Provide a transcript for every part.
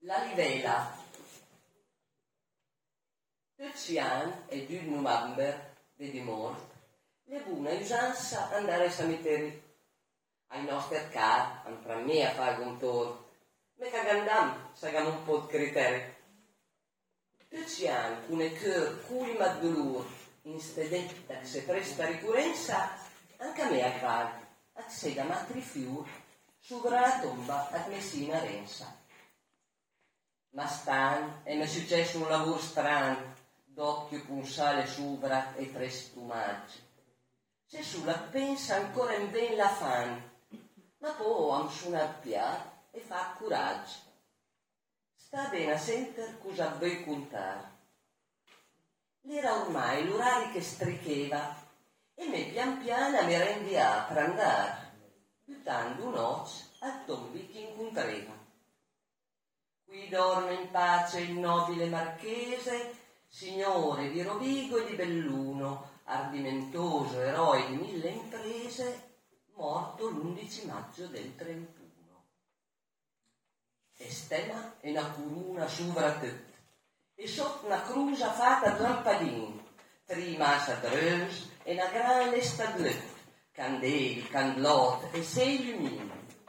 La livella. Tăcian e 2 novembre di morte, le buona usanza andare ai cimiteri. Ai nostri car, antra me a fare un tor, me che andam, sagam un po' di criteri. Tăcian, con il cœur culma di dolore, in spedetta che se presta ricorrenza, anche a me a fare, a sega matri fiori, sopra la tomba a Messina Renza. Ma stan, e mi è successo un lavoro strano, d'occhio con sale sopra e 3 stumaggi. Se sulla pensa ancora in ben la fan, ma poi am su una pià e fa coraggio. Sta bene a sentire cosa vuoi contare. L'era ormai l'orario che stricheva e me pian piano mi rendia per andare, buttando un'occhio al tombi che incontreva. Qui dorme in pace il nobile marchese, signore di Rovigo e di Belluno, ardimentoso eroe di 1000 imprese, morto l'11 maggio del 31. E stemma e una corona sopra tutto, e sotto una crusa fatta di lampadini, 3 massa dreus e una grande stadlut, candeli, candlot e 6 lumini.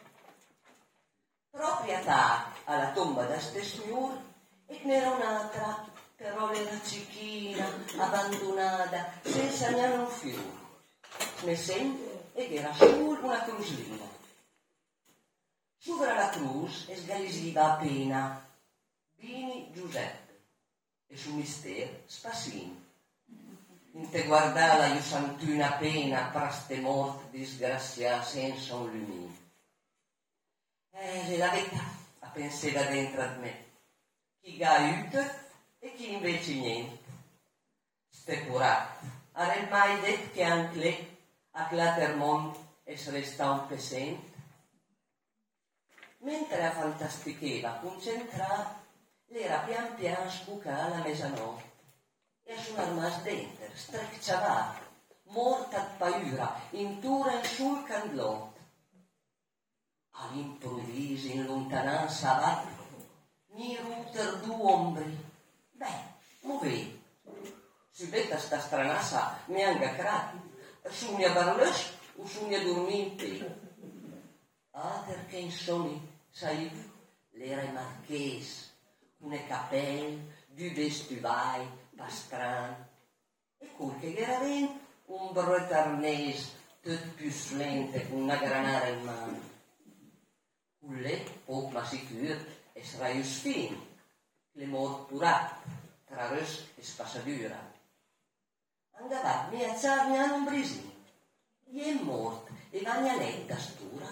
Proprio alla tomba da ste signor, e n'era un'altra, però era cicchina, abbandonata, senza neanche un fiore. Ne sente ed era solo una cruzlina. Sopra la cruz sgalesiva appena Bini Giuseppe e su mistero Spassini. In te guardava io santuna pena praste morte disgrazia senza un lumino. La verità a pensare dentro a me. Chi ga aiuta e chi invece niente. Ste curat, avrei mai detto che anche lei a Clatermont es resta un pesente? Mentre a fantasticheva concentrata, l'era pian pian sbucata la mezzanotte e a suonar mas dentro, strecciavata, morta di paura, intura sul candlotto. All'improvviso, in lontananza avanti, mi ruter 2 ombri. Beh, muovevi. Si vede sta stranassa mi angacrati. Sogna barlös o sogna dorminte. Ah, perché insomma, sai, l'era il marchese, con i capelli, 2 vestuvai, pastran. E quel che era dentro, un bretarnese, tutto più slente, con una granara in mano. Quelle, poco ma sicuro, è sraius fin, le mort purat, tra rus e spassadura. Andava mi a ciarmi a un brisino, gli è morto e vagnanetta stura.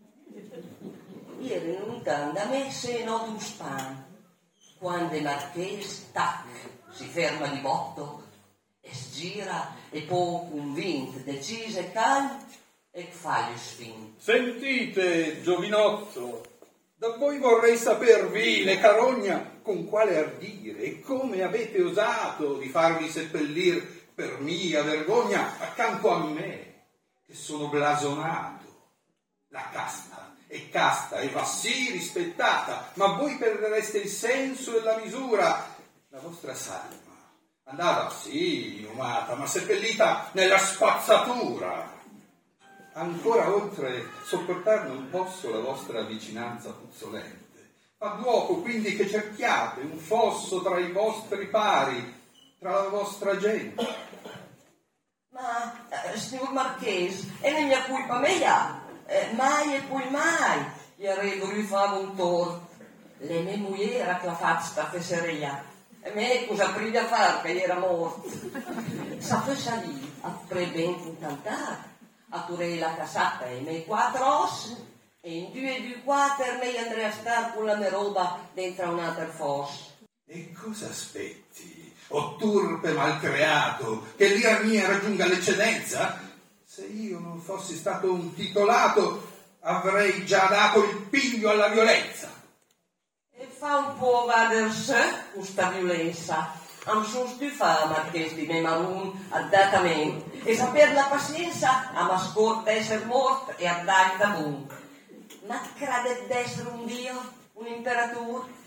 Ieri lontano da me se no d'un span, quando il marchese, tac, si ferma di botto e sgira e poi convinto, deciso e calmo, e fa gli sfin. Sentite, giovinotto, da voi vorrei saper, vile carogna, con quale ardire e come avete osato di farvi seppellir per mia vergogna accanto a me, che sono blasonato. La casta è casta e va sì rispettata, ma voi perdereste il senso e la misura. La vostra salma andava sì inumata, ma seppellita nella spazzatura. Ancora oltre sopportar non posso la vostra vicinanza puzzolente. Fa d'uopo quindi che cerchiate un fosso tra i vostri pari, tra la vostra gente. Ma, signor Marchese, e non mi ha colpa mia, mai e poi mai, gli avrei voluto fare un torto. Le mie moglie era che la fatta sta fesseria, e me cosa prima a fare che era morto. Sa fe salì, a ben contentare. A turei la casata e i miei 4 ossi e in 2 me andrei a stare con la mia roba dentro un altro fosso. E cosa aspetti, o turpe malcreato, che l'ira mia raggiunga l'eccedenza? Se io non fossi stato un titolato, avrei già dato il piglio alla violenza. E fa un po' vader sé questa violenza. Am sono stufata, Marchese di me marun, adatamente, e saper la pazienza am ascolta essere morto e a dare da buon. Ma crede d'essere un dio, un imperatore?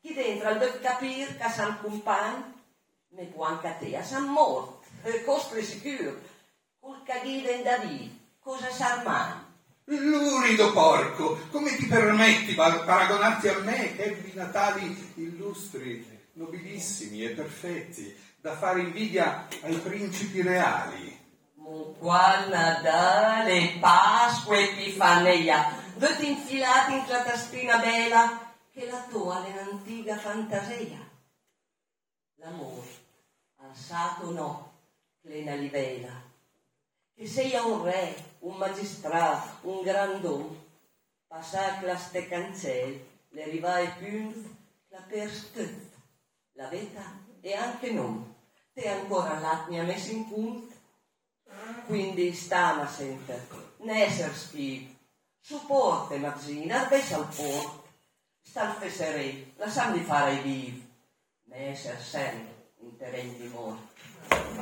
chi dentro al deve capire che San compagno ne può anche a te, a San morto, costri sicuro, col caghide in David, cosa s'armani? Lurido porco, come ti permetti paragonarti a me che ebbi natali illustri, nobilissimi e perfetti, da fare invidia ai principi reali? Qua Natale, Pasqua, Epifania, tutti infilati in quella tastrina bella che la tua è un'antica fantasia. L'amore, alzato no, plena livela, che sia un re, un magistrato, un grand'uomo, passar la ste cancelle, le rivae punte, la perstutta, la vita e anche non, te ancora l'atmia messa in punta. Quindi stama sempre, ne esser schifo, supporte mazzina, arbessa al porto, sta al fesserei, lasciami fare i vivi, ne esser sempre in terreni di morte.